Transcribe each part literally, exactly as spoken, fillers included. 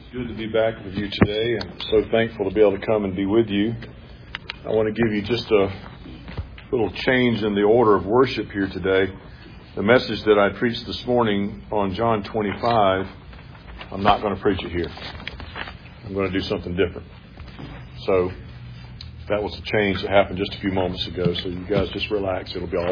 Good to be back with you today. I'm so thankful to be able to come and be with you. I want to give you just a little change in the order of worship here today. The message that I preached this morning on John twenty-five, I'm not going to preach it here. I'm going to do something different. So that was a change that happened just a few moments ago. So you guys just relax. It'll be all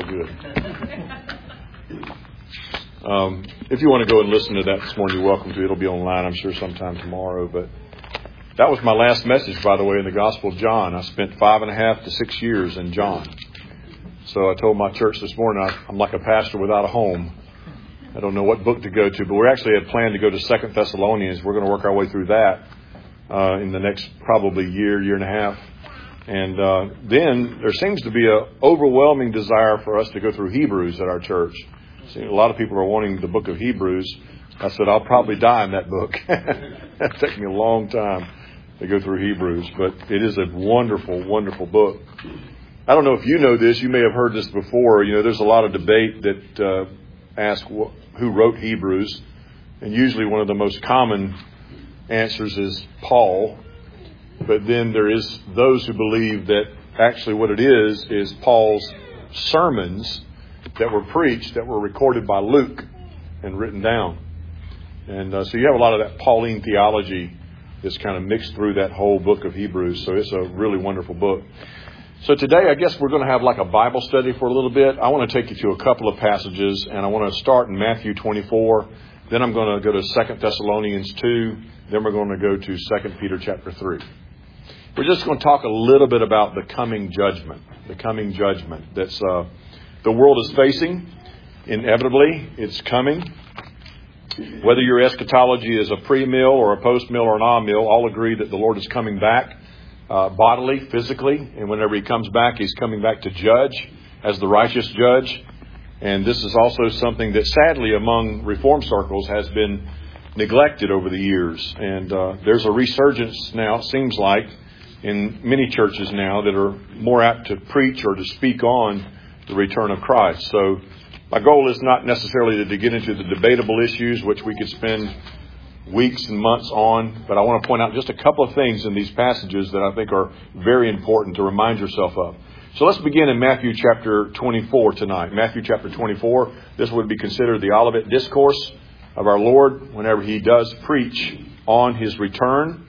good. Um, if you want to go and listen to that this morning, you're welcome to. It'll be online, I'm sure, sometime tomorrow. But that was my last message, by the way, in the Gospel of John. I spent five and a half to six years in John. So I told my church this morning, I, I'm like a pastor without a home. I don't know what book to go to, but we actually had planned to go to Second Thessalonians. We're going to work our way through that uh, in the next probably year, year and a half. And uh, then there seems to be an overwhelming desire for us to go through Hebrews at our church. See, a lot of people are wanting the book of Hebrews. I said, I'll probably die in that book. It'll take me a long time to go through Hebrews, but it is a wonderful, wonderful book. I don't know if you know this. You may have heard this before. You know, there's a lot of debate that uh, ask who wrote Hebrews. And usually one of the most common answers is Paul. But then there is those who believe that actually what it is, is Paul's sermons that were preached, that were recorded by Luke and written down. And uh, so you have a lot of that Pauline theology that's kind of mixed through that whole book of Hebrews. So it's a really wonderful book. So today, I guess we're going to have like a Bible study for a little bit. I want to take you to a couple of passages, and I want to start in Matthew twenty-four. Then I'm going to go to Second Thessalonians two. Then we're going to go to Second Peter chapter three. We're just going to talk a little bit about the coming judgment, the coming judgment that's uh, the world is facing. Inevitably, it's coming. Whether your eschatology is a pre-mill or a post-mill or an on-mill, all agree that the Lord is coming back uh, bodily, physically. And whenever He comes back, He's coming back to judge as the righteous judge. And this is also something that sadly among reform circles has been neglected over the years. And uh, there's a resurgence now, it seems like, in many churches now that are more apt to preach or to speak on the return of Christ. So my goal is not necessarily to get into the debatable issues, which we could spend weeks and months on, but I want to point out just a couple of things in these passages that I think are very important to remind yourself of. So let's begin in Matthew chapter twenty-four tonight. Matthew chapter twenty-four, this would be considered the Olivet Discourse of our Lord whenever He does preach on His return.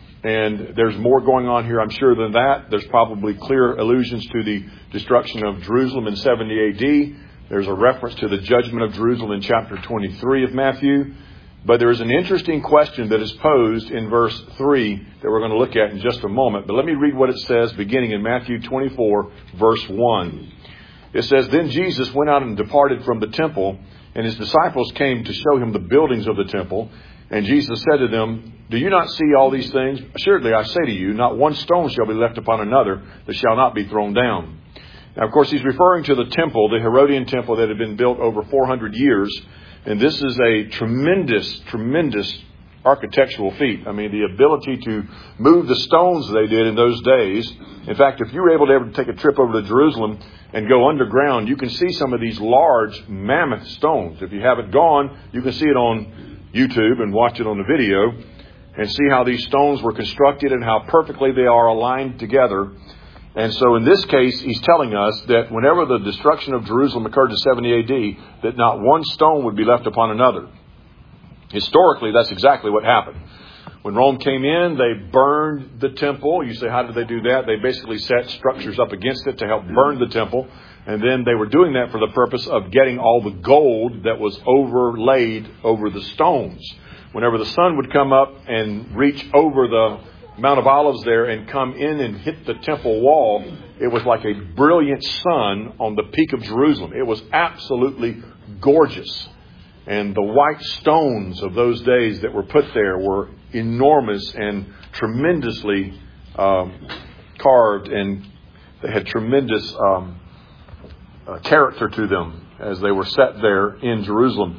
And there's more going on here, I'm sure, than that. There's probably clear allusions to the destruction of Jerusalem in seventy A D. There's a reference to the judgment of Jerusalem in chapter twenty-three of Matthew. But there is an interesting question that is posed in verse three that we're going to look at in just a moment. But let me read what it says beginning in Matthew twenty-four, verse one. It says, Then Jesus went out and departed from the temple, and His disciples came to show Him the buildings of the temple. And Jesus said to them, Do you not see all these things? Assuredly, I say to you, not one stone shall be left upon another that shall not be thrown down. Now, of course, He's referring to the temple, the Herodian temple that had been built over four hundred years. And this is a tremendous, tremendous architectural feat. I mean, the ability to move the stones they did in those days. In fact, if you were able to ever take a trip over to Jerusalem and go underground, you can see some of these large mammoth stones. If you haven't gone, you can see it on YouTube and watch it on the video and see how these stones were constructed and how perfectly they are aligned together. And so in this case, He's telling us that whenever the destruction of Jerusalem occurred in seventy A D, that not one stone would be left upon another. Historically, that's exactly what happened. When Rome came in, they burned the temple. You say, how did they do that? They basically set structures up against it to help burn the temple. And then they were doing that for the purpose of getting all the gold that was overlaid over the stones. Whenever the sun would come up and reach over the Mount of Olives there and come in and hit the temple wall, it was like a brilliant sun on the peak of Jerusalem. It was absolutely gorgeous. And the white stones of those days that were put there were enormous and tremendously um, carved, and they had tremendous um, uh, character to them as they were set there in Jerusalem.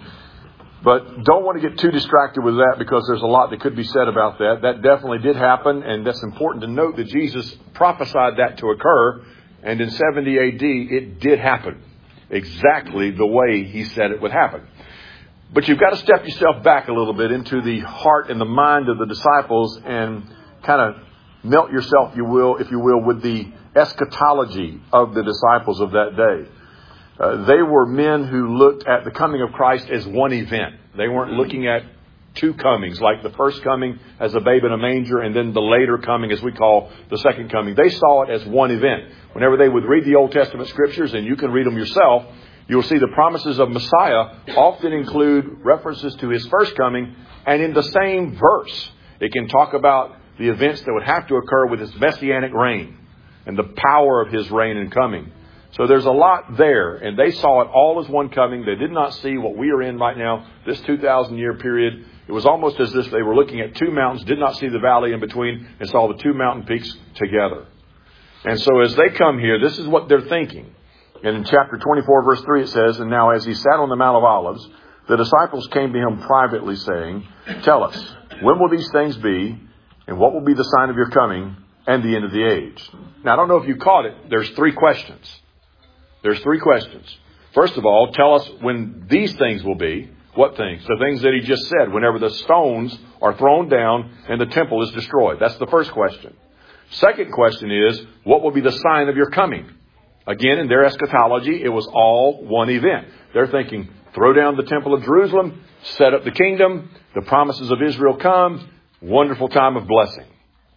But don't want to get too distracted with that, because there's a lot that could be said about that. That definitely did happen, and that's important to note that Jesus prophesied that to occur, and in seventy A D it did happen exactly the way He said it would happen. But you've got to step yourself back a little bit into the heart and the mind of the disciples and kind of melt yourself, you will, if you will, with the eschatology of the disciples of that day. Uh, they were men who looked at the coming of Christ as one event. They weren't looking at two comings, like the first coming as a babe in a manger and then the later coming, as we call the second coming. They saw it as one event. Whenever they would read the Old Testament scriptures, and you can read them yourself, you'll see the promises of Messiah often include references to his first coming, and in the same verse, it can talk about the events that would have to occur with his messianic reign and the power of his reign and coming. So there's a lot there, and they saw it all as one coming. They did not see what we are in right now, this two thousand year period. It was almost as if they were looking at two mountains, did not see the valley in between, and saw the two mountain peaks together. And so as they come here, this is what they're thinking. And in chapter twenty-four, verse three, it says, "And now as he sat on the Mount of Olives, the disciples came to him privately, saying, 'Tell us, when will these things be, and what will be the sign of your coming and the end of the age?'" Now, I don't know if you caught it. There's three questions. There's three questions. First of all, tell us when these things will be. What things? The things that he just said, whenever the stones are thrown down and the temple is destroyed. That's the first question. Second question is, what will be the sign of your coming? Again, in their eschatology, it was all one event. They're thinking, throw down the temple of Jerusalem, set up the kingdom, the promises of Israel come, wonderful time of blessing.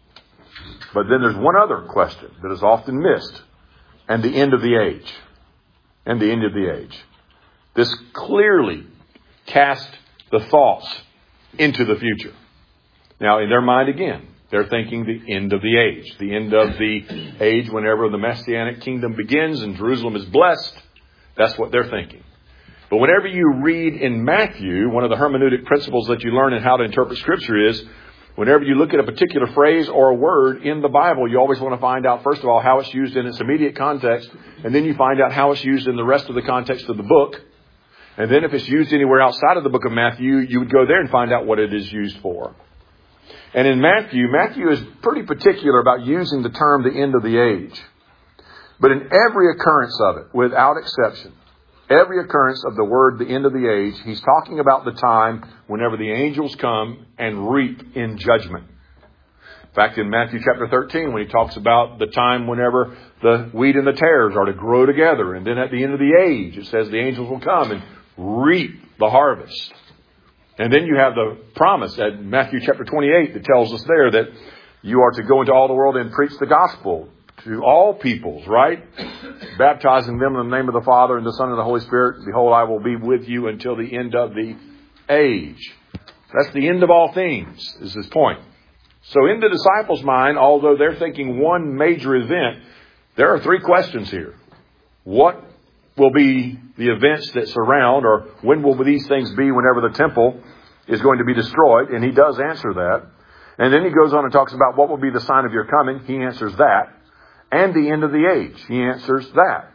But then there's one other question that is often missed, and the end of the age. And the end of the age. This clearly cast the thoughts into the future. Now, in their mind again, they're thinking the end of the age. The end of the age whenever the Messianic kingdom begins and Jerusalem is blessed. That's what they're thinking. But whenever you read in Matthew, one of the hermeneutic principles that you learn in how to interpret Scripture is, whenever you look at a particular phrase or a word in the Bible, you always want to find out, first of all, how it's used in its immediate context. And then you find out how it's used in the rest of the context of the book. And then if it's used anywhere outside of the book of Matthew, you would go there and find out what it is used for. And in Matthew, Matthew is pretty particular about using the term the end of the age. But in every occurrence of it, without exception, every occurrence of the word the end of the age, he's talking about the time whenever the angels come and reap in judgment. In fact, in Matthew chapter thirteen, when he talks about the time whenever the wheat and the tares are to grow together, and then at the end of the age, it says the angels will come and reap the harvest. And then you have the promise at Matthew chapter twenty-eight that tells us there that you are to go into all the world and preach the gospel to all peoples, right? Baptizing them in the name of the Father and the Son and the Holy Spirit. Behold, I will be with you until the end of the age. That's the end of all things, is his point. So in the disciples' mind, although they're thinking one major event, there are three questions here. What will be the events that surround, or when will these things be whenever the temple is going to be destroyed? And he does answer that. And then he goes on and talks about what will be the sign of your coming. He answers that. And the end of the age. He answers that.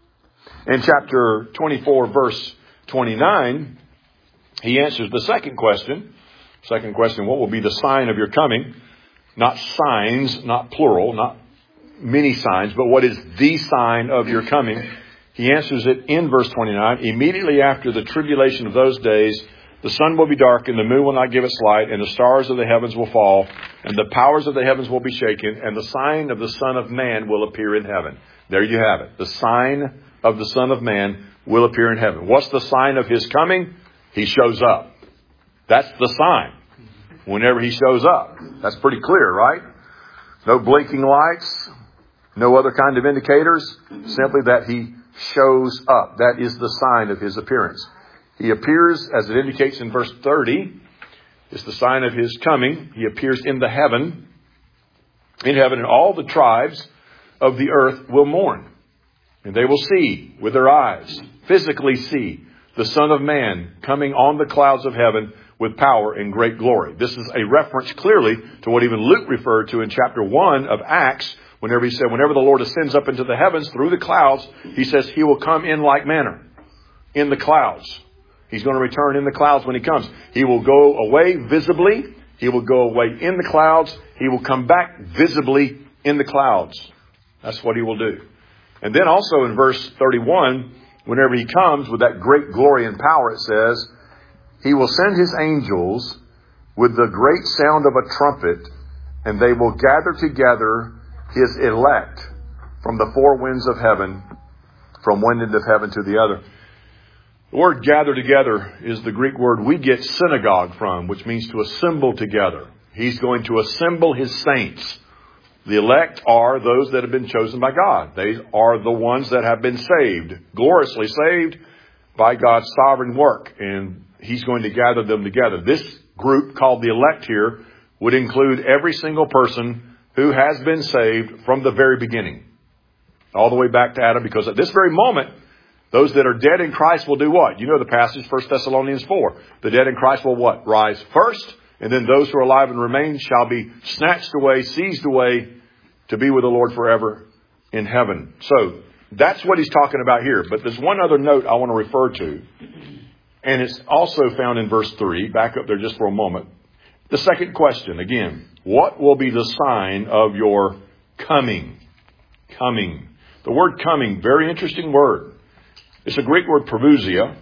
In chapter twenty-four, verse twenty-nine, he answers the second question. Second question, what will be the sign of your coming? Not signs, not plural, not many signs, but what is the sign of your coming? He answers it in verse twenty-nine. Immediately after the tribulation of those days, the sun will be dark, and the moon will not give its light, and the stars of the heavens will fall, and the powers of the heavens will be shaken, and the sign of the Son of Man will appear in heaven. There you have it. The sign of the Son of Man will appear in heaven. What's the sign of his coming? He shows up. That's the sign. Whenever he shows up. That's pretty clear, right? No blinking lights. No other kind of indicators. Simply that he shows up. That is the sign of his appearance. He appears, as it indicates in verse thirty, it's the sign of his coming. He appears in the heaven, in heaven, and all the tribes of the earth will mourn. And they will see with their eyes, physically see, the Son of Man coming on the clouds of heaven with power and great glory. This is a reference clearly to what even Luke referred to in chapter one of Acts, whenever he said, whenever the Lord ascends up into the heavens through the clouds, he says he will come in like manner, in the clouds. He's going to return in the clouds when he comes. He will go away visibly. He will go away in the clouds. He will come back visibly in the clouds. That's what he will do. And then also in verse thirty-one, whenever he comes with that great glory and power, it says, He will send his angels with the great sound of a trumpet, and they will gather together his elect from the four winds of heaven, from one end of heaven to the other. The word gather together is the Greek word we get synagogue from, which means to assemble together. He's going to assemble his saints. The elect are those that have been chosen by God. They are the ones that have been saved, gloriously saved by God's sovereign work. And he's going to gather them together. This group called the elect here would include every single person who has been saved from the very beginning, all the way back to Adam, because at this very moment, those that are dead in Christ will do what? You know the passage, First Thessalonians four. The dead in Christ will what? Rise first, and then those who are alive and remain shall be snatched away, seized away, to be with the Lord forever in heaven. So that's what he's talking about here. But there's one other note I want to refer to, and it's also found in verse three. Back up there just for a moment. The second question, again, what will be the sign of your coming? Coming. The word coming, very interesting word. It's a Greek word, parousia.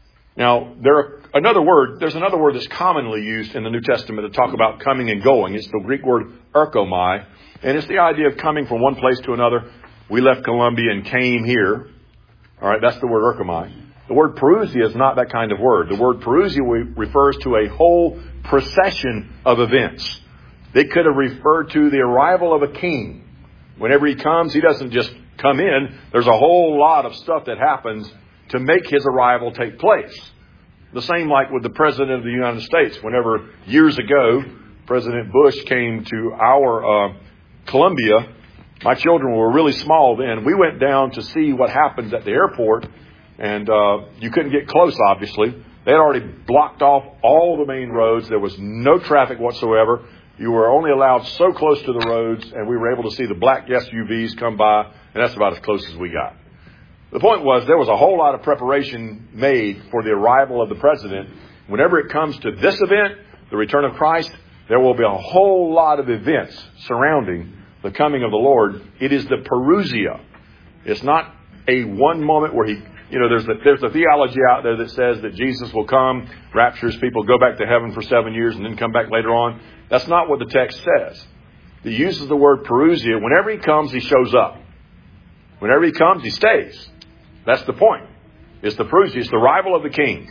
Now, there are another word, there's another word that's commonly used in the New Testament to talk about coming and going. It's the Greek word erchomai, and it's the idea of coming from one place to another. We left Columbia and came here. All right, that's the word erchomai. The word parousia is not that kind of word. The word parousia refers to a whole procession of events. They could have referred to the arrival of a king. Whenever he comes, he doesn't just come in. There's a whole lot of stuff that happens to make his arrival take place. The same like with the President of the United States. Whenever years ago, President Bush came to our uh, Columbia, my children were really small then. We went down to see what happens at the airport, and uh, you couldn't get close, obviously. They had already blocked off all the main roads. There was no traffic whatsoever. You were only allowed so close to the roads, and we were able to see the black S U Vs come by, and that's about as close as we got. The point was there was a whole lot of preparation made for the arrival of the president. Whenever it comes to this event, the return of Christ, there will be a whole lot of events surrounding the coming of the Lord. It is the parousia. It's not a one moment where he, you know, there's the, there's a theology out there that says that Jesus will come, raptures people, go back to heaven for seven years, and then come back later on. That's not what the text says. It uses the word parousia. Whenever he comes, he shows up. Whenever he comes, he stays. That's the point. It's the parousia. It's the arrival of the king.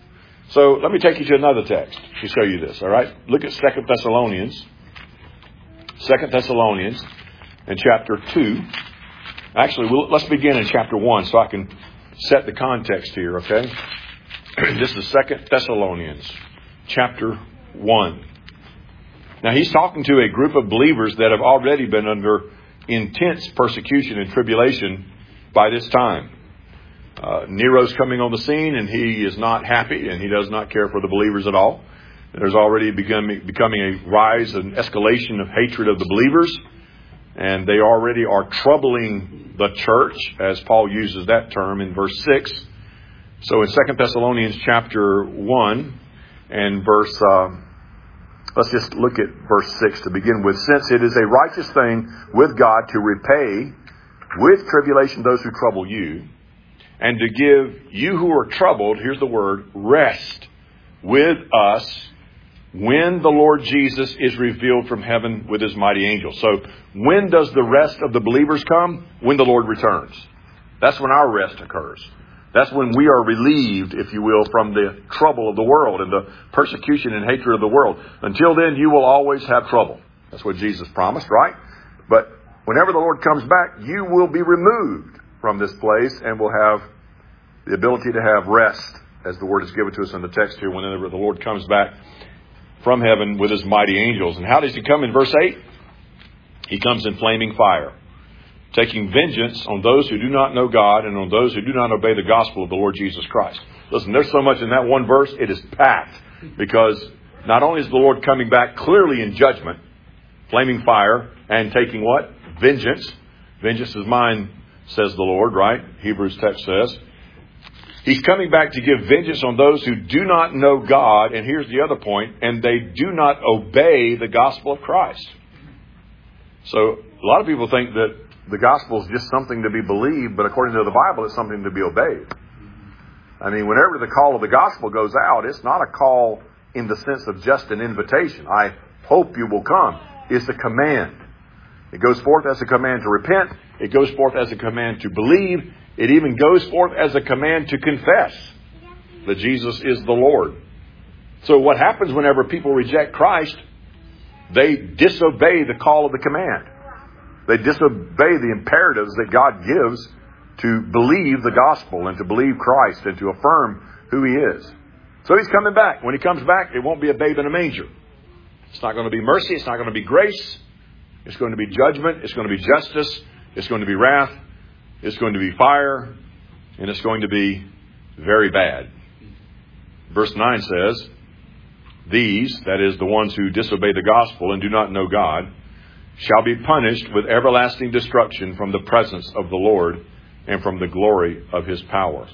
So let me take you to another text to show you this. All right. Look at Second Thessalonians. Second Thessalonians in chapter two. Actually, we'll, let's begin in chapter one so I can set the context here. Okay. This is Second Thessalonians chapter one. Now he's talking to a group of believers that have already been under intense persecution and tribulation by this time. Uh, Nero's coming on the scene, and he is not happy, and he does not care for the believers at all. There's already becoming, becoming a rise and escalation of hatred of the believers, and they already are troubling the church, as Paul uses that term in verse six. So in Second Thessalonians chapter one and verse, uh, let's just look at verse six to begin with. Since it is a righteous thing with God to repay with tribulation those who trouble you, and to give you who are troubled, here's the word, rest with us when the Lord Jesus is revealed from heaven with his mighty angels. So when does the rest of the believers come? When the Lord returns. That's when our rest occurs. That's when we are relieved, if you will, from the trouble of the world and the persecution and hatred of the world. Until then, you will always have trouble. That's what Jesus promised, right? But whenever the Lord comes back, you will be removed from this place and will have the ability to have rest, as the word is given to us in the text here, whenever the Lord comes back from heaven with his mighty angels. And how does he come in verse eight? He comes in flaming fire, taking vengeance on those who do not know God and on those who do not obey the gospel of the Lord Jesus Christ. Listen, there's so much in that one verse, it is packed, because not only is the Lord coming back clearly in judgment, flaming fire, and taking what? Vengeance. Vengeance is mine, says the Lord, right? Hebrews text says. He's coming back to give vengeance on those who do not know God. And here's the other point. And they do not obey the gospel of Christ. So a lot of people think that the gospel is just something to be believed, but according to the Bible, it's something to be obeyed. I mean, whenever the call of the gospel goes out, it's not a call in the sense of just an invitation. I hope you will come. It's a command. It goes forth as a command to repent. It goes forth as a command to believe. It even goes forth as a command to confess that Jesus is the Lord. So what happens whenever people reject Christ? They disobey the call of the command. They disobey the imperatives that God gives to believe the gospel and to believe Christ and to affirm who He is. So He's coming back. When He comes back, it won't be a babe in a manger. It's not going to be mercy. It's not going to be grace. It's going to be judgment. It's going to be justice. It's going to be wrath. It's going to be fire. And it's going to be very bad. Verse nine says, these, that is the ones who disobey the gospel and do not know God, shall be punished with everlasting destruction from the presence of the Lord and from the glory of His power.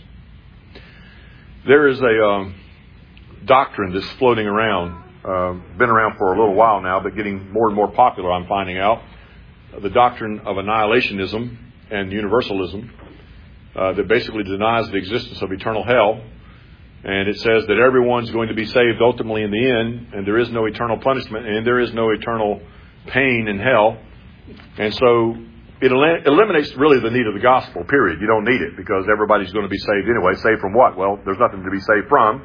There is a um, doctrine that's floating around, uh, been around for a little while now, but getting more and more popular, I'm finding out. The doctrine of annihilationism and universalism uh, that basically denies the existence of eternal hell. And it says that everyone's going to be saved ultimately in the end, and there is no eternal punishment, and there is no eternal pain in hell. And so it el- eliminates really the need of the gospel, period. You don't need it because everybody's going to be saved anyway. Saved from what? Well, there's nothing to be saved from.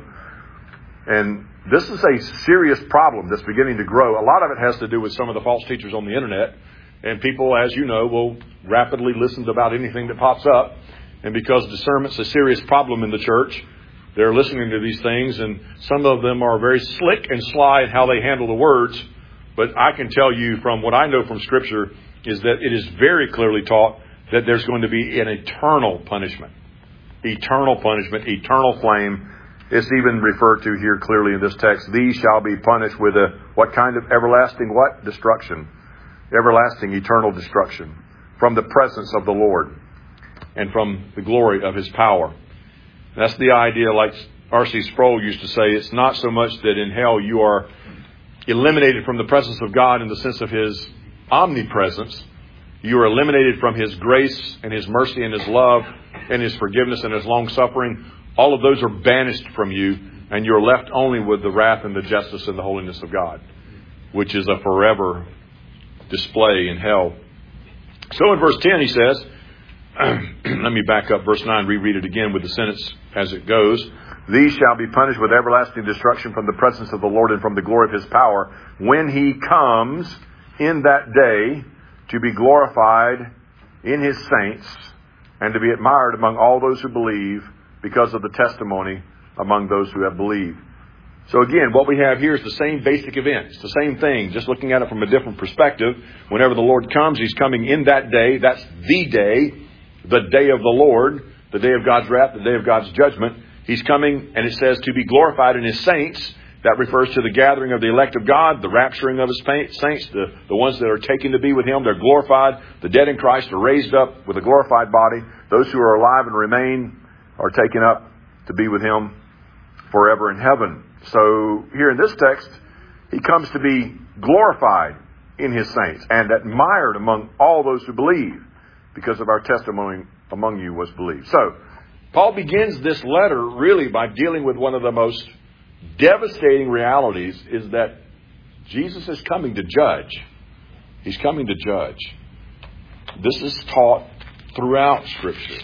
And this is a serious problem that's beginning to grow. A lot of it has to do with some of the false teachers on the internet. And people, as you know, will rapidly listen to about anything that pops up. And because discernment's a serious problem in the church, they're listening to these things, and some of them are very slick and sly in how they handle the words. But I can tell you from what I know from Scripture is that it is very clearly taught that there's going to be an eternal punishment. Eternal punishment, eternal flame. It's even referred to here clearly in this text. These shall be punished with a, what kind of everlasting what? Destruction. Everlasting, eternal destruction. From the presence of the Lord and from the glory of His power. That's the idea, like R C Sproul used to say, it's not so much that in hell you are eliminated from the presence of God in the sense of His omnipresence. You are eliminated from His grace and His mercy and His love and His forgiveness and His long-suffering. All of those are banished from you, and you're left only with the wrath and the justice and the holiness of God, which is a forever display in hell. So in verse ten he says, let me back up verse nine, reread it again with the sentence as it goes. These shall be punished with everlasting destruction from the presence of the Lord and from the glory of His power when He comes in that day to be glorified in His saints and to be admired among all those who believe because of the testimony among those who have believed. So again, what we have here is the same basic event. It's the same thing, just looking at it from a different perspective. Whenever the Lord comes, He's coming in that day. That's the day. The day of the Lord, the day of God's wrath, the day of God's judgment. He's coming, and it says, to be glorified in His saints. That refers to the gathering of the elect of God, the rapturing of His saints, the, the ones that are taken to be with Him. They're glorified. The dead in Christ are raised up with a glorified body. Those who are alive and remain are taken up to be with Him forever in heaven. So here in this text, He comes to be glorified in His saints and admired among all those who believe, because of our testimony among you was believed. So, Paul begins this letter really by dealing with one of the most devastating realities, is that Jesus is coming to judge. He's coming to judge. This is taught throughout Scripture.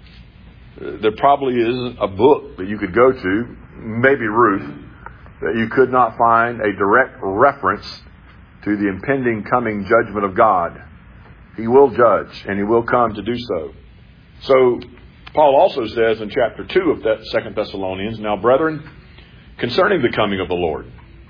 There probably isn't a book that you could go to, maybe Ruth, that you could not find a direct reference to the impending coming judgment of God. He will judge, and He will come to do so. So, Paul also says in chapter two of that Second Thessalonians, now, brethren, concerning the coming of the Lord.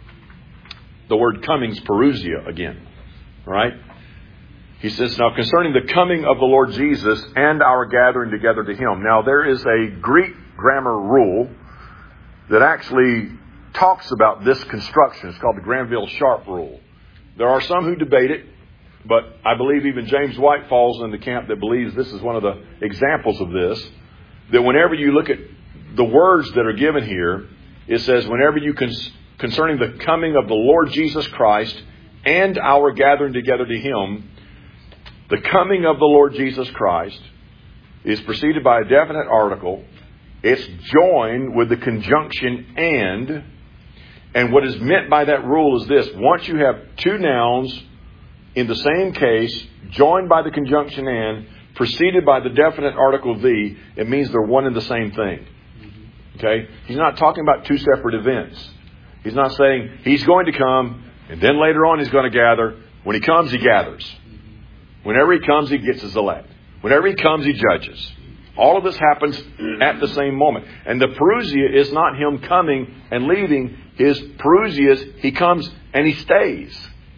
The word coming is parousia again, right? He says, now, concerning the coming of the Lord Jesus and our gathering together to Him. Now, there is a Greek grammar rule that actually talks about this construction. It's called the Granville-Sharp rule. There are some who debate it, but I believe even James White falls in the camp that believes this is one of the examples of this, that whenever you look at the words that are given here, it says, whenever you, cons- concerning the coming of the Lord Jesus Christ and our gathering together to Him, the coming of the Lord Jesus Christ is preceded by a definite article, It's joined with the conjunction and. And what is meant by that rule is this. Once you have two nouns in the same case, joined by the conjunction and, preceded by the definite article the, it means they're one and the same thing. Okay? He's not talking about two separate events. He's not saying he's going to come and then later on he's going to gather. When he comes, he gathers. Whenever he comes, he gets his elect. Whenever he comes, he judges. All of this happens at the same moment. And the parousia is not him coming and leaving. His parousia is he comes and he stays.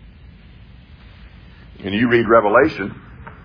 And you read Revelation,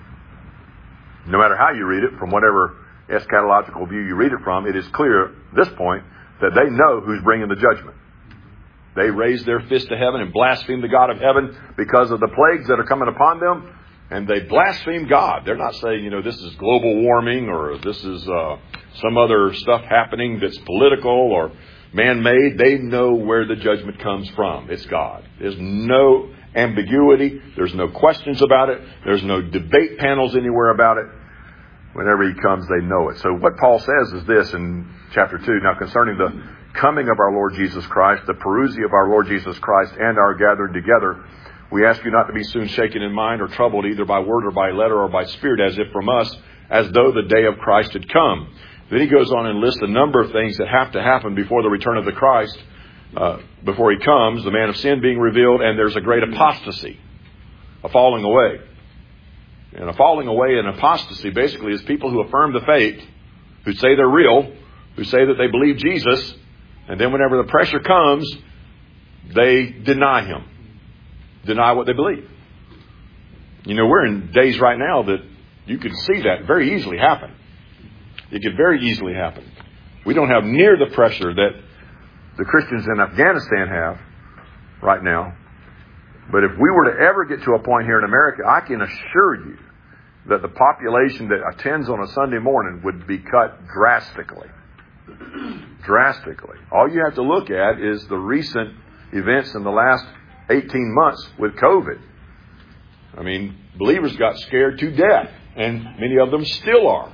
no matter how you read it, from whatever eschatological view you read it from, it is clear at this point that they know who's bringing the judgment. They raise their fist to heaven and blaspheme the God of heaven because of the plagues that are coming upon them. And they blaspheme God. They're not saying, you know, this is global warming or this is uh, some other stuff happening that's political or man-made. They know where the judgment comes from. It's God. There's no ambiguity. There's no questions about it. There's no debate panels anywhere about it. Whenever he comes, they know it. So what Paul says is this in chapter two. Now, concerning the coming of our Lord Jesus Christ, the parousia of our Lord Jesus Christ, and our gathering together, we ask you not to be soon shaken in mind or troubled either by word or by letter or by spirit, as if from us, as though the day of Christ had come. Then he goes on and lists a number of things that have to happen before the return of the Christ, uh, before he comes, the man of sin being revealed, and there's a great apostasy, a falling away. And a falling away and apostasy basically is people who affirm the faith, who say they're real, who say that they believe Jesus, and then whenever the pressure comes, they deny him. Deny what they believe. You know, we're in days right now that you could see that very easily happen. It could very easily happen. We don't have near the pressure that the Christians in Afghanistan have right now. But if we were to ever get to a point here in America, I can assure you that the population that attends on a Sunday morning would be cut drastically. Drastically. All you have to look at is the recent events in the last eighteen months with COVID. I mean, believers got scared to death, and many of them still are.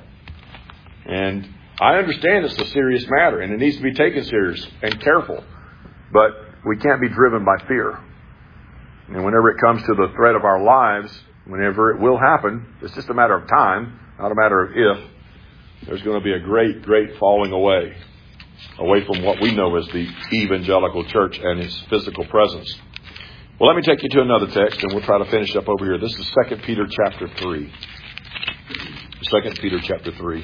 And I understand it's a serious matter, and it needs to be taken serious and careful. But we can't be driven by fear. And whenever it comes to the threat of our lives, whenever it will happen, it's just a matter of time, not a matter of if. There's going to be a great, great falling away, away from what we know as the evangelical church and its physical presence. Well, let me take you to another text, and we'll try to finish up over here. This is Second Peter chapter three. Second Peter chapter three.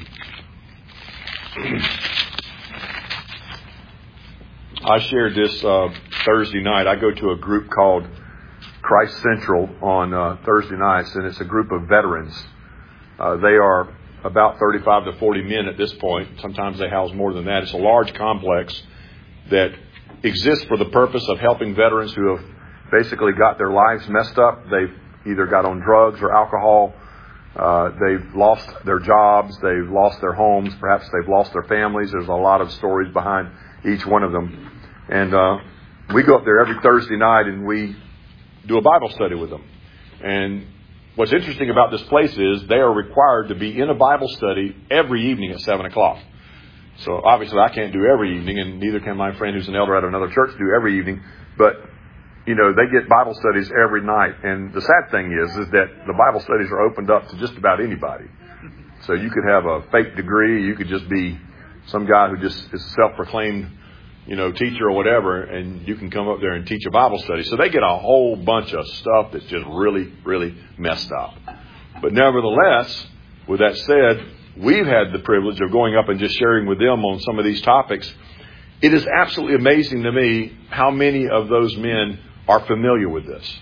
I shared this uh, Thursday night. I go to a group called Christ Central on uh, Thursday nights, and it's a group of veterans. Uh, they are about thirty-five to forty men at this point. Sometimes they house more than that. It's a large complex that exists for the purpose of helping veterans who have basically got their lives messed up. They've either got on drugs or alcohol. Uh, they've lost their jobs. They've lost their homes. Perhaps they've lost their families. There's a lot of stories behind each one of them. And uh, we go up there every Thursday night and we do a Bible study with them. And what's interesting about this place is they are required to be in a Bible study every evening at seven o'clock. So obviously I can't do every evening, and neither can my friend who's an elder at another church do every evening. But you know, they get Bible studies every night. And the sad thing is, is that the Bible studies are opened up to just about anybody. So you could have a fake degree. You could just be some guy who just is a self-proclaimed, you know, teacher or whatever, and you can come up there and teach a Bible study. So they get a whole bunch of stuff that's just really, really messed up. But nevertheless, with that said, we've had the privilege of going up and just sharing with them on some of these topics. It is absolutely amazing to me how many of those men are familiar with this.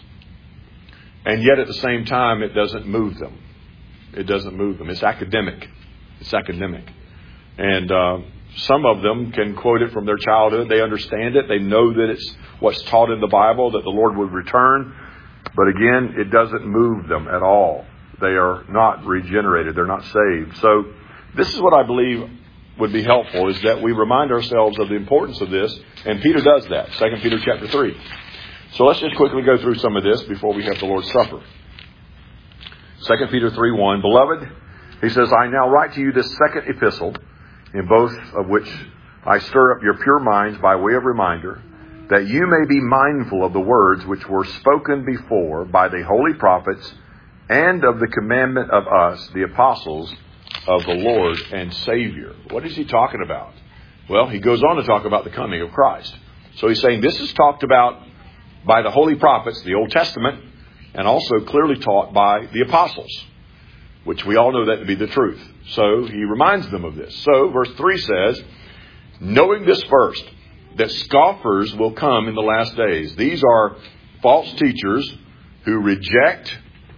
And yet at the same time, it doesn't move them. It doesn't move them. It's academic. It's academic. And uh, some of them can quote it from their childhood. They understand it. They know that it's what's taught in the Bible, that the Lord would return. But again, it doesn't move them at all. They are not regenerated. They're not saved. So this is what I believe would be helpful, is that we remind ourselves of the importance of this. And Peter does that. Second Peter chapter three. So let's just quickly go through some of this before we have the Lord's Supper. Second Peter three one. Beloved, he says, I now write to you this second epistle, in both of which I stir up your pure minds by way of reminder, that you may be mindful of the words which were spoken before by the holy prophets, and of the commandment of us, the apostles of the Lord and Savior. What is he talking about? Well, he goes on to talk about the coming of Christ. So he's saying this is talked about by the holy prophets, the Old Testament, and also clearly taught by the apostles, which we all know that to be the truth. So he reminds them of this. So verse three says, knowing this first, that scoffers will come in the last days. These are false teachers who reject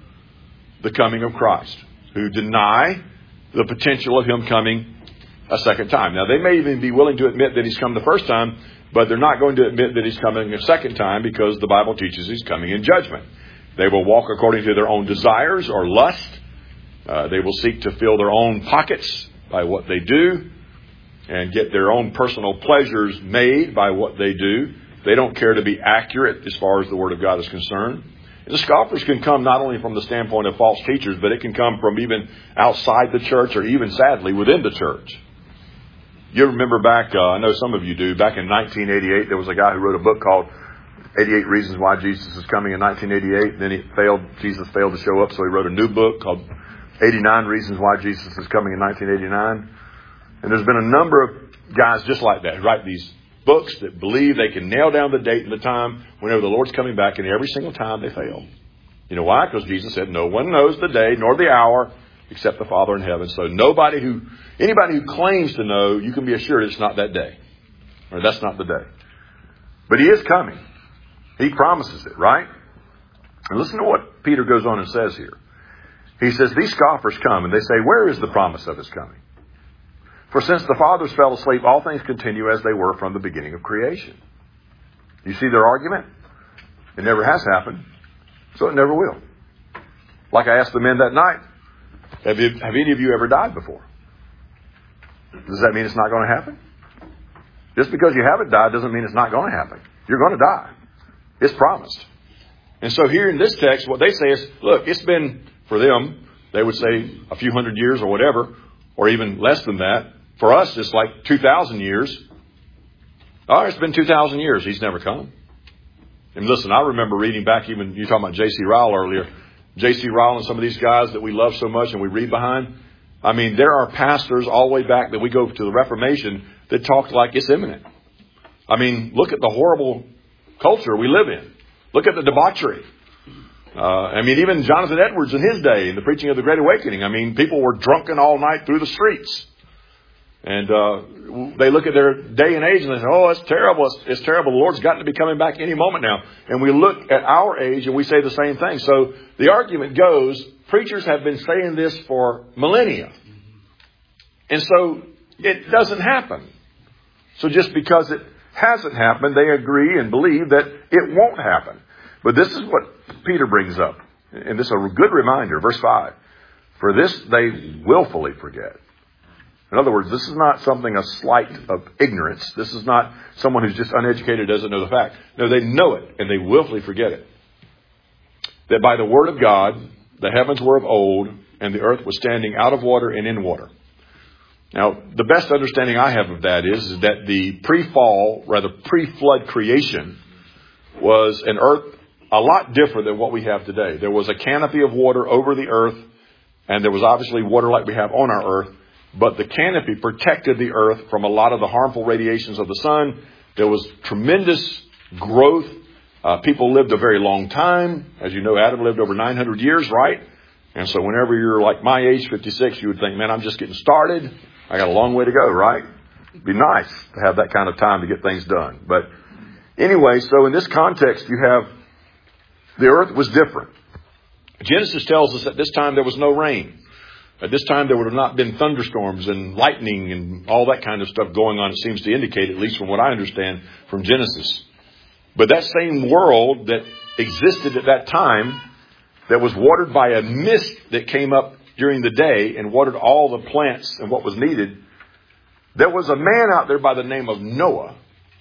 the coming of Christ, who deny the potential of him coming a second time. Now, they may even be willing to admit that he's come the first time, but they're not going to admit that he's coming a second time because the Bible teaches he's coming in judgment. They will walk according to their own desires or lust. Uh, they will seek to fill their own pockets by what they do and get their own personal pleasures made by what they do. They don't care to be accurate as far as the Word of God is concerned. And the scoffers can come not only from the standpoint of false teachers, but it can come from even outside the church or even, sadly, within the church. You remember back, uh, I know some of you do, back in nineteen eighty-eight, there was a guy who wrote a book called eighty-eight Reasons Why Jesus is Coming in nineteen eighty-eight. Then he failed, Jesus failed to show up, so he wrote a new book called eighty-nine Reasons Why Jesus is Coming in nineteen eighty-nine. And there's been a number of guys just like that who write these books that believe they can nail down the date and the time whenever the Lord's coming back, and every single time they fail. You know why? Because Jesus said, no one knows the day nor the hour except the Father in heaven. So nobody who, anybody who claims to know, you can be assured it's not that day. Or that's not the day. But he is coming. He promises it, right? And listen to what Peter goes on and says here. He says, these scoffers come and they say, where is the promise of his coming? For since the fathers fell asleep, all things continue as they were from the beginning of creation. You see their argument? It never has happened, so it never will. Like I asked the men that night, have, you, have any of you ever died before? Does that mean it's not going to happen? Just because you haven't died doesn't mean it's not going to happen. You're going to die. It's promised. And so here in this text, what they say is, look, it's been, for them, they would say a few hundred years or whatever, or even less than that. For us, it's like two thousand years. Oh, it's been two thousand years. He's never come. And listen, I remember reading back, even you talking about J C Ryle earlier. J C Ryle and some of these guys that we love so much and we read behind. I mean, there are pastors all the way back that we go to the Reformation that talked like it's imminent. I mean, look at the horrible culture we live in. Look at the debauchery. Uh, I mean, even Jonathan Edwards in his day, in the preaching of the Great Awakening, I mean, people were drunken all night through the streets. And uh, they look at their day and age and they say, oh, it's terrible. It's, it's terrible. The Lord's got to be coming back any moment now. And we look at our age and we say the same thing. So the argument goes, preachers have been saying this for millennia. And so it doesn't happen. So just because it hasn't happened, they agree and believe that it won't happen. But this is what Peter brings up. And this is a good reminder. Verse five. For this they willfully forget. In other words, this is not something, a slight of ignorance. This is not someone who's just uneducated, doesn't know the fact. No, they know it and they willfully forget it. That by the word of God, the heavens were of old and the earth was standing out of water and in water. Now, the best understanding I have of that is, is that the pre-fall, rather pre-flood creation was an earth a lot different than what we have today. There was a canopy of water over the earth, and there was obviously water like we have on our earth. But the canopy protected the earth from a lot of the harmful radiations of the sun. There was tremendous growth. Uh, people lived a very long time. As you know, Adam lived over nine hundred years, right? And so whenever you're like my age, fifty-six, you would think, man, I'm just getting started. I got a long way to go, right? It'd be nice to have that kind of time to get things done. But anyway, so in this context, you have the earth was different. Genesis tells us that this time there was no rain. At this time, there would have not been thunderstorms and lightning and all that kind of stuff going on, it seems to indicate, at least from what I understand from Genesis. But that same world that existed at that time, that was watered by a mist that came up during the day and watered all the plants and what was needed, there was a man out there by the name of Noah,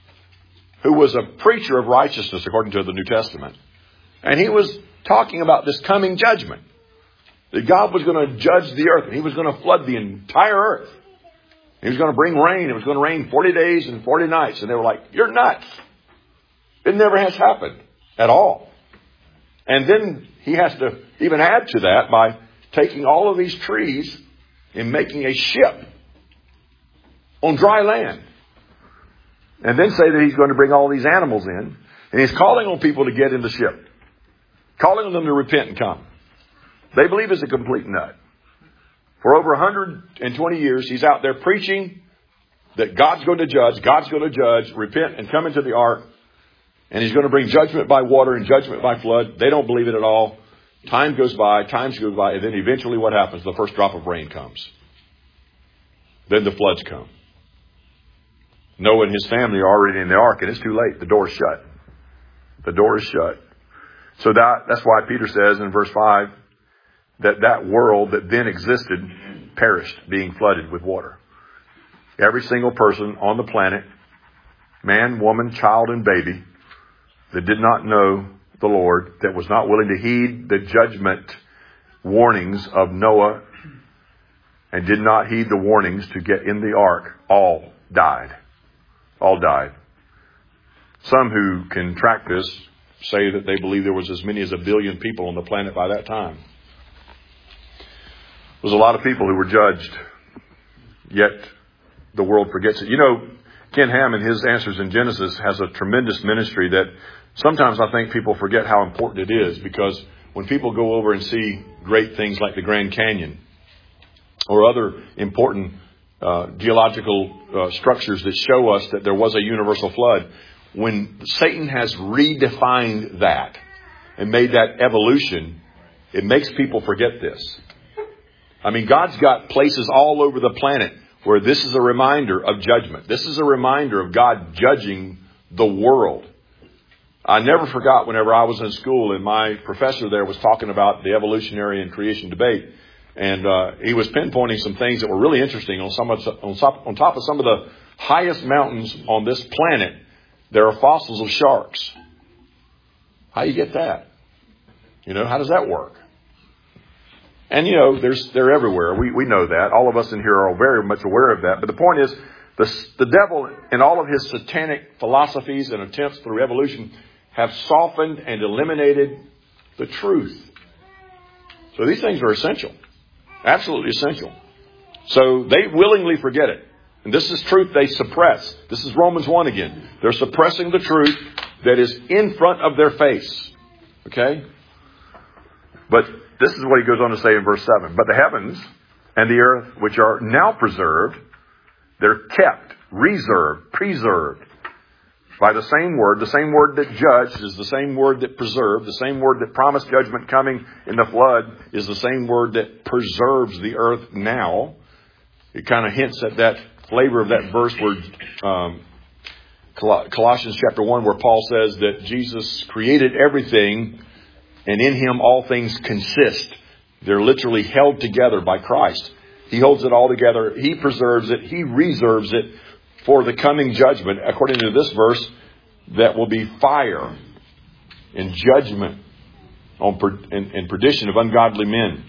who was a preacher of righteousness, according to the New Testament. And he was talking about this coming judgment. That God was going to judge the earth and he was going to flood the entire earth. He was going to bring rain. It was going to rain forty days and forty nights. And they were like, you're nuts. It never has happened at all. And then he has to even add to that by taking all of these trees and making a ship on dry land. And then say that he's going to bring all these animals in. And he's calling on people to get in the ship. Calling on them to repent and come. They believe he's a complete nut. For over one hundred twenty years, he's out there preaching that God's going to judge, God's going to judge, repent and come into the ark. And he's going to bring judgment by water and judgment by flood. They don't believe it at all. Time goes by, time goes by, and then eventually what happens? The first drop of rain comes. Then the floods come. Noah and his family are already in the ark, and it's too late. The door is shut. The door is shut. So that, that's why Peter says in verse five that that world that then existed perished, being flooded with water. Every single person on the planet, man, woman, child, and baby, that did not know the Lord, that was not willing to heed the judgment warnings of Noah, and did not heed the warnings to get in the ark, all died. All died. Some who can track this say that they believe there was as many as a billion people on the planet by that time. There was a lot of people who were judged, yet the world forgets it. You know, Ken Ham in his Answers in Genesis has a tremendous ministry that sometimes I think people forget how important it is, because when people go over and see great things like the Grand Canyon or other important uh, geological uh, structures that show us that there was a universal flood, when Satan has redefined that and made that evolution, it makes people forget this. I mean, God's got places all over the planet where this is a reminder of judgment. This is a reminder of God judging the world. I never forgot whenever I was in school and my professor there was talking about the evolutionary and creation debate. And uh, he was pinpointing some things that were really interesting. On, some of, on, top, on top of some of the highest mountains on this planet, there are fossils of sharks. How do you get that? You know, how does that work? And, you know, there's, they're everywhere. We, we know that. All of us in here are very much aware of that. But the point is, the, the devil and all of his satanic philosophies and attempts through evolution have softened and eliminated the truth. So these things are essential. Absolutely essential. So they willingly forget it. And this is truth they suppress. This is Romans one again. They're suppressing the truth that is in front of their face. Okay? But this is what he goes on to say in verse seven. But the heavens and the earth, which are now preserved, they're kept, reserved, preserved by the same word. The same word that judged is the same word that preserved. The same word that promised judgment coming in the flood is the same word that preserves the earth now. It kind of hints at that flavor of that verse where um, Colossians chapter one, where Paul says that Jesus created everything and in him all things consist. They're literally held together by Christ. He holds it all together. He preserves it. He reserves it for the coming judgment, according to this verse, that will be fire and judgment on per, and, and perdition of ungodly men.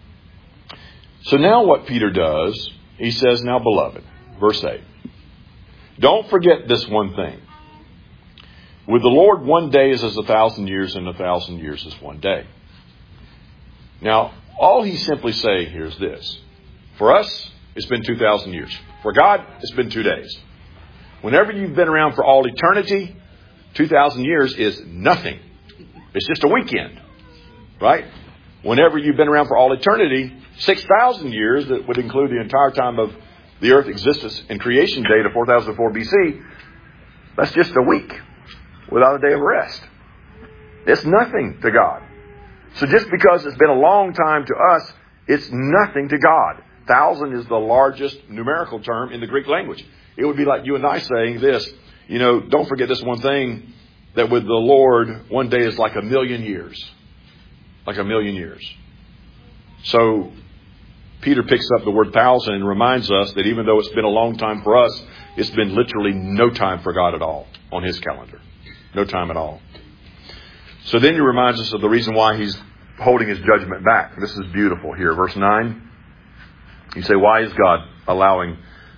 So now what Peter does, he says, now beloved, verse eight, don't forget this one thing. With the Lord, one day is as a thousand years, and a thousand years is one day. Now, all he's simply saying here is this. For us, it's been two thousand years. For God, it's been two days. Whenever you've been around for all eternity, two thousand years is nothing. It's just a weekend. Right? Whenever you've been around for all eternity, six thousand years, that would include the entire time of the earth existence and creation date of four thousand four B C, that's just a week without a day of rest. It's nothing to God. So just because it's been a long time to us, it's nothing to God. Thousand is the largest numerical term in the Greek language. It would be like you and I saying this, you know, don't forget this one thing, that with the Lord, one day is like a million years. Like a million years. So Peter picks up the word thousand and reminds us that even though it's been a long time for us, it's been literally no time for God at all on his calendar. No time at all. So then he reminds us of the reason why he's holding his judgment back. This is beautiful here. Verse nine. You say, why is God allowing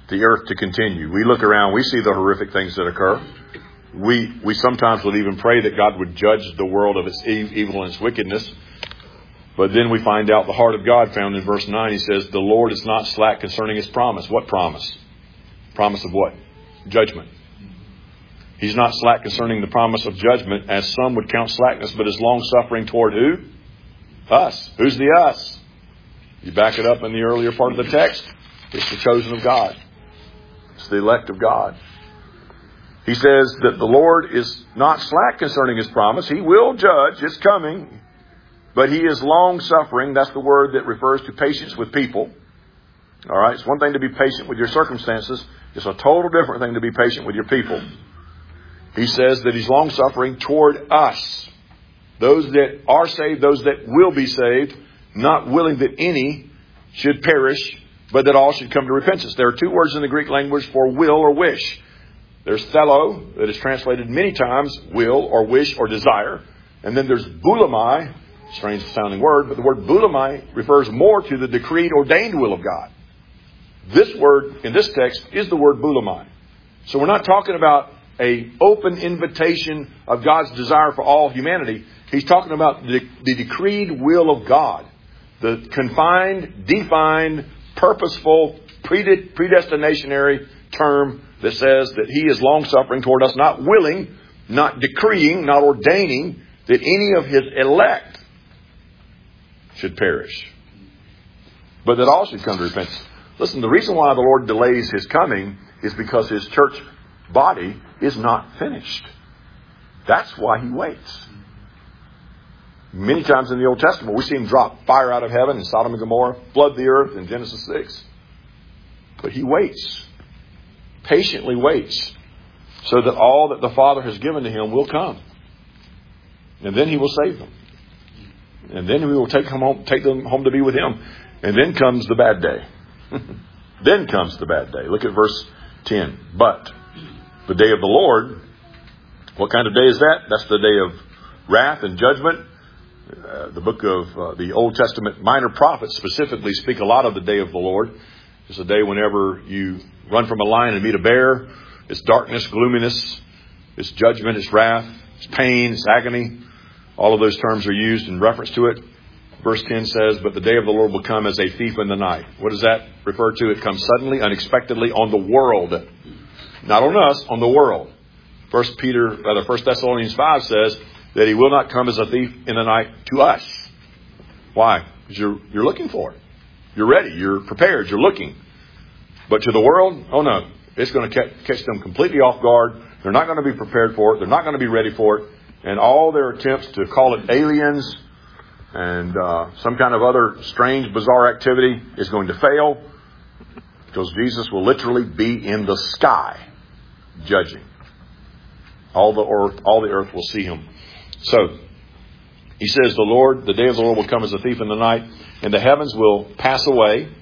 the earth to continue. We look around, we see the horrific things that occur. We we sometimes would even pray that God would judge the world of its evil and its wickedness. But then we find out the heart of God found in verse nine. He says, the Lord is not slack concerning his promise. What promise? Promise of what? Judgment. He's not slack concerning the promise of judgment, as some would count slackness, but is long-suffering toward who? Us. Who's the us? You back it up in the earlier part of the text. It's the chosen of God. It's the elect of God. He says that the Lord is not slack concerning his promise. He will judge. It's coming. But he is long-suffering. That's the word that refers to patience with people. All right. It's one thing to be patient with your circumstances. It's a total different thing to be patient with your people. He says that he's long-suffering toward us. Those that are saved, those that will be saved, not willing that any should perish, but that all should come to repentance. There are two words in the Greek language for will or wish. There's thelo, that is translated many times, will or wish or desire. And then there's boulamai, strange sounding word, but the word boulamai refers more to the decreed, ordained will of God. This word in this text is the word boulamai. So we're not talking about a open invitation of God's desire for all humanity. He's talking about the, the decreed will of God. The confined, defined, purposeful, predestinationary term that says that he is long-suffering toward us, not willing, not decreeing, not ordaining that any of his elect should perish, but that all should come to repentance. Listen, the reason why the Lord delays his coming is because his church body is not finished. That's why he waits. Many times in the Old Testament, we see him drop fire out of heaven in Sodom and Gomorrah, flood the earth in Genesis six. But he waits, patiently waits, so that all that the Father has given to him will come. And then he will save them. And then we will take them home, take them home to be with him. And then comes the bad day. Then comes the bad day. Look at verse ten. But the day of the Lord, what kind of day is that? That's the day of wrath and judgment. Uh, the book of uh, the Old Testament minor prophets specifically speak a lot of the day of the Lord. It's a day whenever you run from a lion and meet a bear. It's darkness, gloominess. It's judgment, it's wrath, it's pain, it's agony. All of those terms are used in reference to it. Verse ten says, but the day of the Lord will come as a thief in the night. What does that refer to? It comes suddenly, unexpectedly on the world. Not on us, on the world. First Peter, rather First Thessalonians five says that he will not come as a thief in the night to us. Why? Because you're, you're looking for it. You're ready. You're prepared. You're looking. But to the world, oh no. It's going to catch them completely off guard. They're not going to be prepared for it. They're not going to be ready for it. And all their attempts to call it aliens and uh, some kind of other strange, bizarre activity is going to fail, because Jesus will literally be in the sky judging. All the earth, all the earth will see him. So he says, the Lord, the day of the Lord will come as a thief in the night, and the heavens will pass away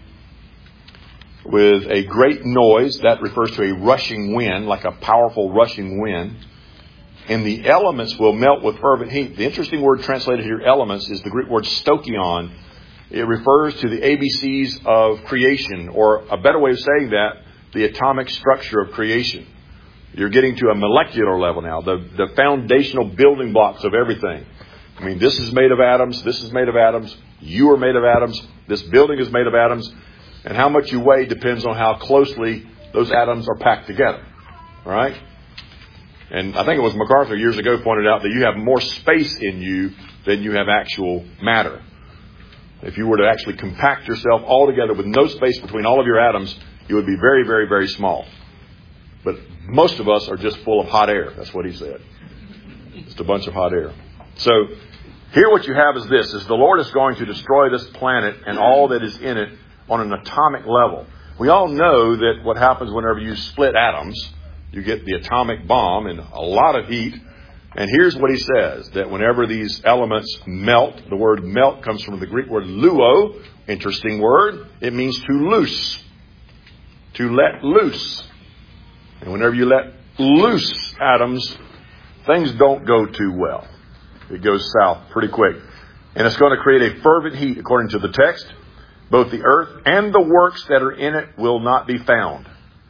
with a great noise. That refers to a rushing wind, like a powerful rushing wind. And the elements will melt with fervent heat. The interesting word translated here, elements, is the Greek word stoichion. It refers to the A B Cs of creation, or a better way of saying that, the atomic structure of creation. You're getting to a molecular level now, the, the foundational building blocks of everything. I mean, this is made of atoms, this is made of atoms, you are made of atoms, this building is made of atoms, and how much you weigh depends on how closely those atoms are packed together. All right? And I think it was MacArthur years ago pointed out that you have more space in you than you have actual matter. If you were to actually compact yourself all together with no space between all of your atoms, you would be very, very, very small. But most of us are just full of hot air. That's what he said. Just a bunch of hot air. So here what you have is this, is the Lord is going to destroy this planet and all that is in it on an atomic level. We all know that what happens whenever you split atoms, you get the atomic bomb and a lot of heat. And here's what he says, that whenever these elements melt, the word melt comes from the Greek word luo, interesting word. It means to loose, to let loose. And whenever you let loose atoms, things don't go too well. It goes south pretty quick. And it's going to create a fervent heat, according to the text. Both the earth and the works that are in it will not be found.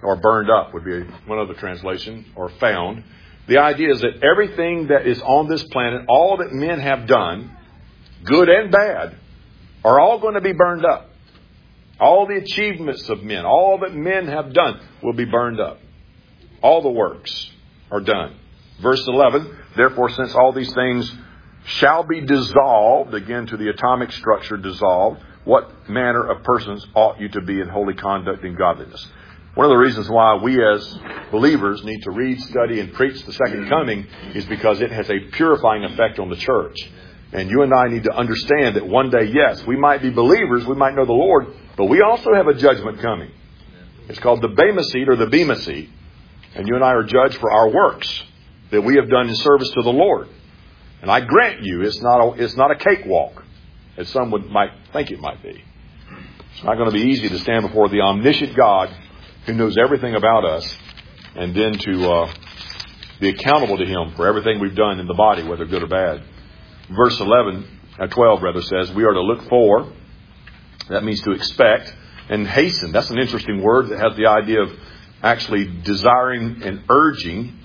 or burned up would be one other translation, or found. The idea is that everything that is on this planet, all that men have done, good and bad, are all going to be burned up. All the achievements of men, all that men have done will be burned up. All the works are done. Verse eleven, therefore, since all these things shall be dissolved, again to the atomic structure dissolved, what manner of persons ought you to be in holy conduct and godliness? One of the reasons why we as believers need to read, study, and preach the second coming is because it has a purifying effect on the church. And you and I need to understand that one day, yes, we might be believers, we might know the Lord, but we also have a judgment coming. It's called the Bema seat or the Bema seat. And you and I are judged for our works that we have done in service to the Lord. And I grant you, it's not a, it's not a cakewalk, as some would might think it might be. It's not going to be easy to stand before the omniscient God who knows everything about us, and then to uh, be accountable to Him for everything we've done in the body, whether good or bad. Verse eleven, uh, twelve rather, says, we are to look for, that means to expect, and hasten. That's an interesting word that has the idea of actually desiring and urging.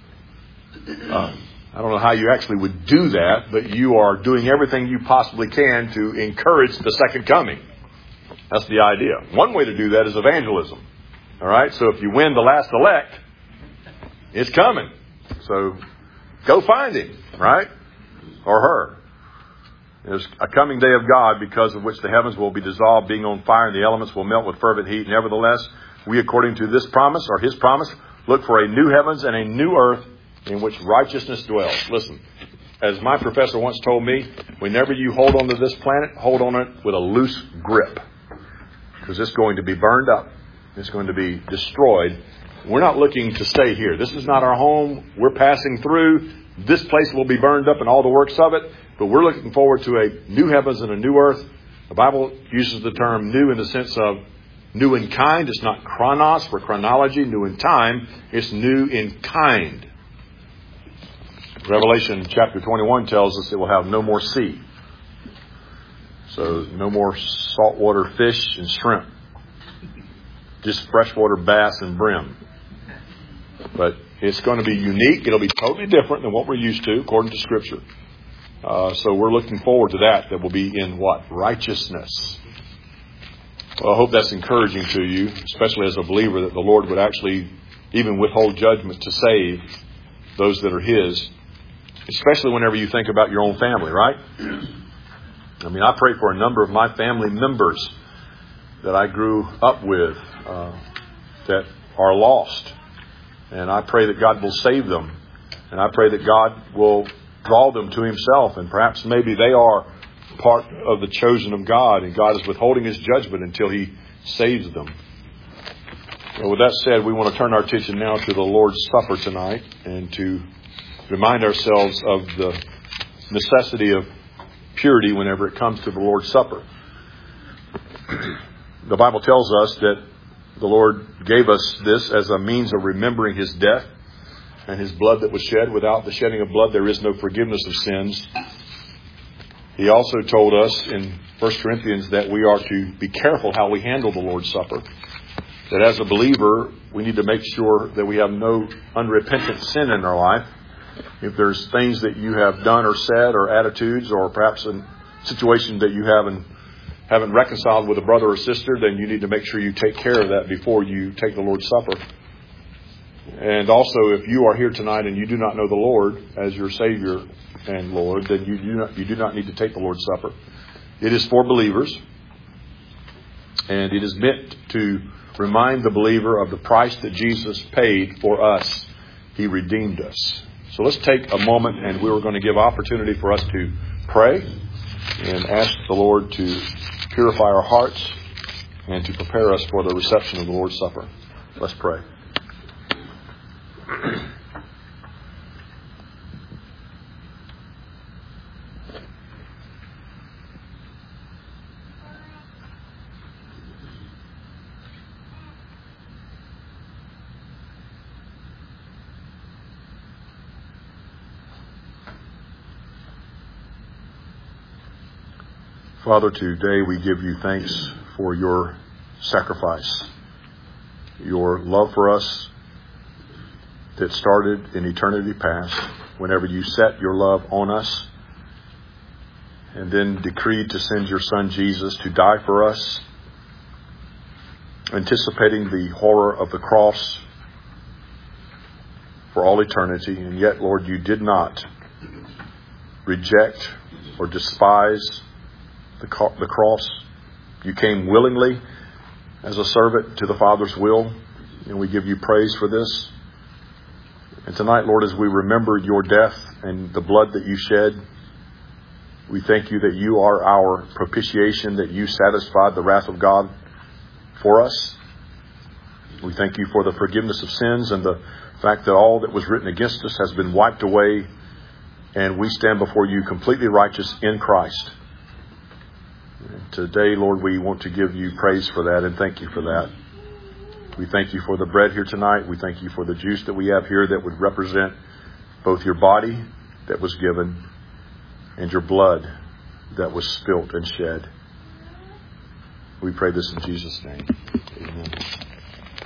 Uh, I don't know how you actually would do that, but you are doing everything you possibly can to encourage the second coming. That's the idea. One way to do that is evangelism. All right, so if you win the last elect, it's coming. So go find him, right? Or her. There's a coming day of God, because of which the heavens will be dissolved, being on fire, and the elements will melt with fervent heat. Nevertheless, we, according to this promise, or His promise, look for a new heavens and a new earth in which righteousness dwells. Listen, as my professor once told me, whenever you hold on to this planet, hold on it with a loose grip, because it's going to be burned up. It's going to be destroyed. We're not looking to stay here. This is not our home. We're passing through. This place will be burned up and all the works of it. But we're looking forward to a new heavens and a new earth. The Bible uses the term new in the sense of new in kind. It's not chronos for chronology, new in time. It's new in kind. Revelation chapter twenty-one tells us it will have no more sea. So no more saltwater fish and shrimp. Just freshwater bass and brim. But it's going to be unique. It'll be totally different than what we're used to, according to Scripture. Uh, so we're looking forward to that. That will be in what? Righteousness. Well, I hope that's encouraging to you, especially as a believer, that the Lord would actually even withhold judgment to save those that are His. Especially whenever you think about your own family, right? I mean, I pray for a number of my family members that I grew up with uh, that are lost. And I pray that God will save them. And I pray that God will draw them to Himself. And perhaps maybe they are part of the chosen of God, and God is withholding His judgment until He saves them. So with that said, we want to turn our attention now to the Lord's Supper tonight, and to remind ourselves of the necessity of purity whenever it comes to the Lord's Supper. The Bible tells us that the Lord gave us this as a means of remembering His death and His blood that was shed. Without the shedding of blood, there is no forgiveness of sins. He also told us in First Corinthians that we are to be careful how we handle the Lord's Supper. That as a believer, we need to make sure that we have no unrepentant sin in our life. If there's things that you have done or said, or attitudes, or perhaps a situation that you haven't haven't reconciled with a brother or sister, then you need to make sure you take care of that before you take the Lord's Supper. And also, if you are here tonight and you do not know the Lord as your Savior and Lord, then you do not, you do not need to take the Lord's Supper. It is for believers, and it is meant to remind the believer of the price that Jesus paid for us. He redeemed us. So let's take a moment, and we're going to give opportunity for us to pray and ask the Lord to purify our hearts and to prepare us for the reception of the Lord's Supper. Let's pray. Father, today we give you thanks for your sacrifice. your love for us that started in eternity past, whenever you set your love on us and then decreed to send your Son Jesus to die for us, anticipating the horror of the cross for all eternity. And yet, Lord, you did not reject or despise the, the cross. You came willingly as a servant to the Father's will, and we give you praise for this. And tonight, Lord, as we remember your death and the blood that you shed, we thank you that you are our propitiation, that you satisfied the wrath of God for us. We thank you for the forgiveness of sins and the fact that all that was written against us has been wiped away, and we stand before you completely righteous in Christ. And today, Lord, we want to give you praise for that and thank you for that. We thank you for the bread here tonight. We thank you for the juice that we have here that would represent both your body that was given and your blood that was spilt and shed. We pray this in Jesus' name.